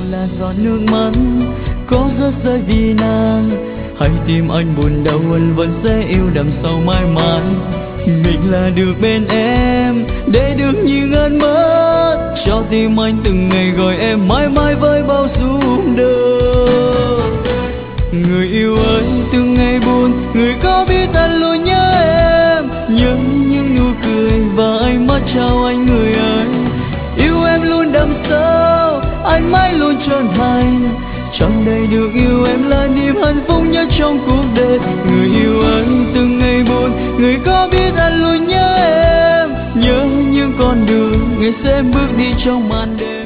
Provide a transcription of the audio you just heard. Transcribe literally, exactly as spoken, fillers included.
là giọt nước mắt có rớt rơi vì nàng. Hay tim anh buồn đau anh vẫn sẽ yêu đằng sau mãi mãi. Mình là được bên em để được như ơn mất, cho tim anh từng ngày gọi em mãi mãi với bao rung đơ. Người yêu ơi từng ngày buồn, người có biết anh luôn nhớ em, nhớ những nụ cười và ánh mắt chào anh người ơi. Yêu em luôn đậm sâu, anh mãi luôn trọn thành, trọn đời được yêu em là niềm hạnh phúc nhất trong cuộc đời. Người yêu ơi từng ngày buồn, người có biết anh luôn nhớ em, nhớ những con đường ngày sẽ bước đi trong màn đêm.